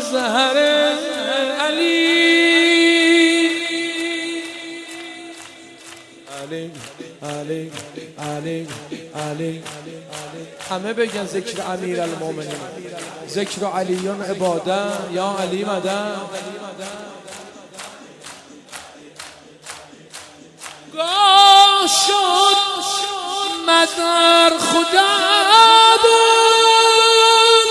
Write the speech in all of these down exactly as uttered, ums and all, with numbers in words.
مظهر علی علی علی علی علی همه بگن ذکر امیر المومنین، ذکر علیون عباده، یا علی مدد. گاه شد مظهر خدا بود،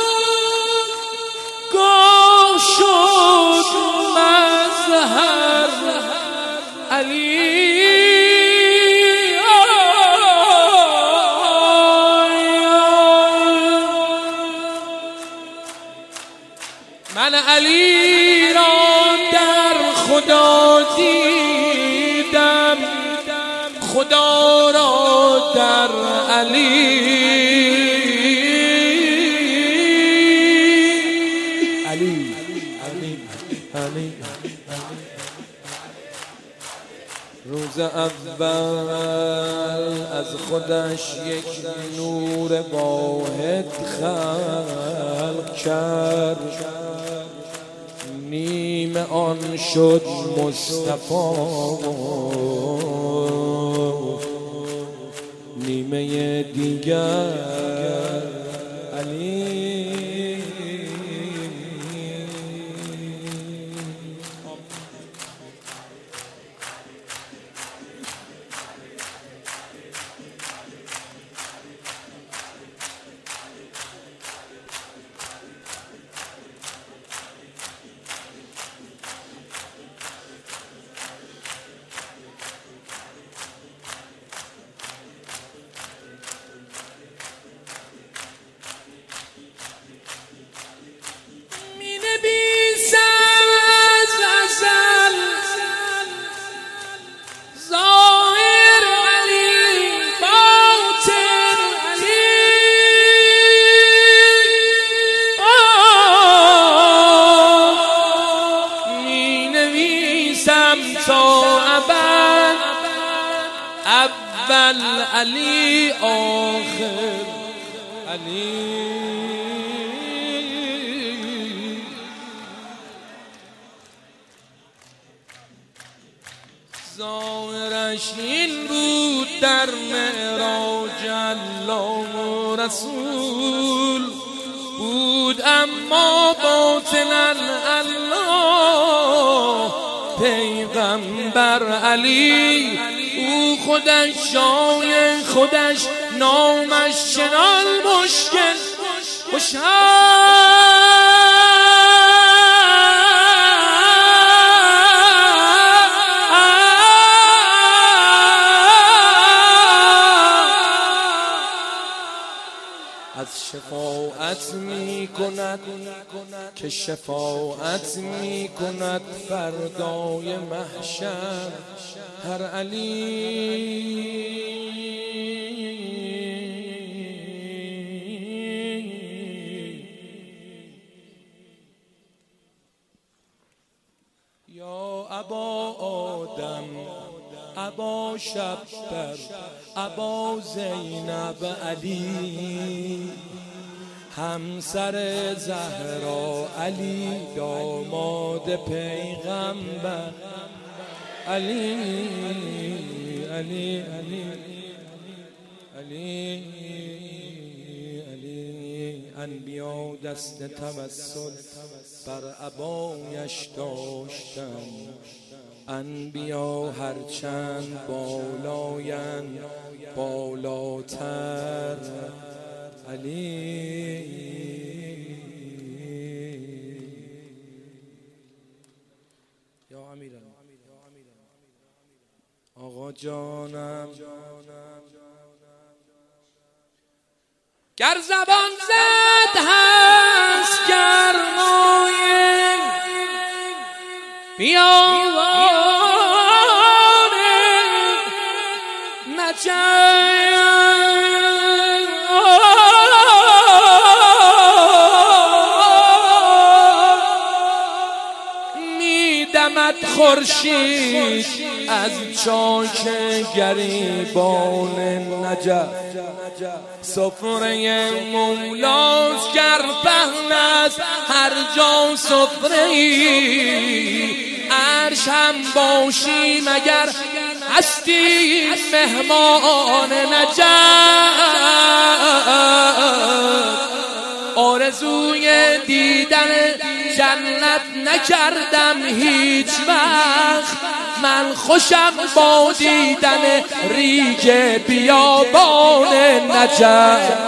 گاه شد مظهر علی. من علی را در خدا دیدم، خدا را در علی. علی علی علی روز اول از خودش یک نور واحد خلق کرد، نیم آن شد مصطفی، نیمه دیگر علی. اول علی آخر علی. ظاهرش این بود در معراج الله و رسول بود، اما باطنا الله پیغمبر علی. او خودش جای خودش نامش چنان مشکل خوشحال از شفاعت می کند که شفاعت می کند فردای محشر هر علی. یا ابا آدم، ابا شبر، ابا زینب علی، همسر زهرا علی، داماد پیغمبر علی علی علی علی علی. انبیا دست توسل بر عبایش داشتن، انبیا هرچند بالایند بالاتر علی. یا امیرم آقا جانم، گر زبان زد هست گرمای بیابان نجف، میدمد خورشید از چاک گریبان نجف. سفره مولاست گر پهن است هر جا سفره ای عرش هم باشی مگر هستی مهمان نجف آرزوی دیدن جنت نکردم هیچ وقت من خوشم با دیدن ریگ بیابان نجف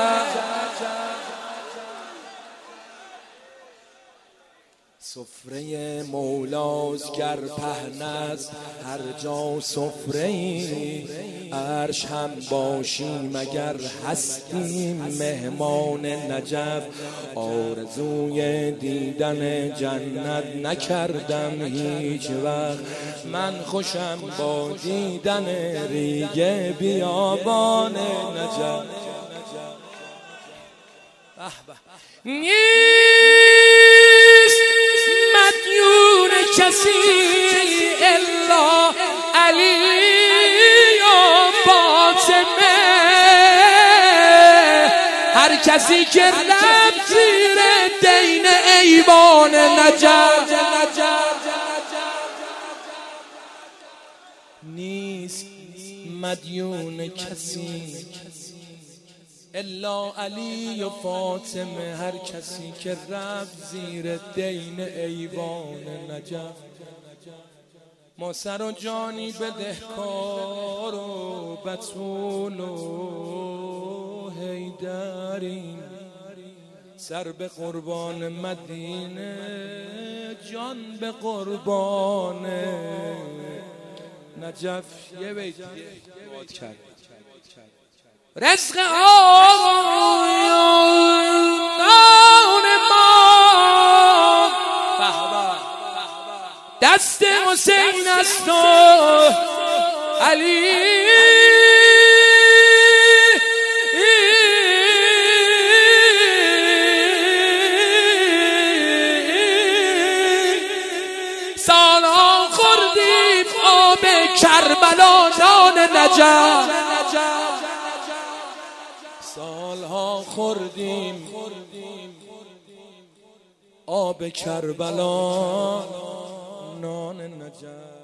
سفره مولاست گر پهن است هر جا سفره ای عرش هم باشی مگر هستیم مهمان نجف آرزوی دیدن جنت نکردم هیچ وقت من خوشم با دیدن ریگ بیابان نجف مدیون کسی الا علی و فاطمه هر کسی که رفت زیر دین ایوان نجف نیست مدیون کسی الا علی و فاطمه هر کسی که رفت زیر دین ایوان نجف ما سر و جانی بدهکار و بتول و حیدریم سر به قربان مدینه جان به قربان نجف یه بیت یاد کرد رزق آقایان ما دست حسین است و علی سالها خوردیم آب کربلا نان نجف سالها خوردیم آب کربلا نان نجف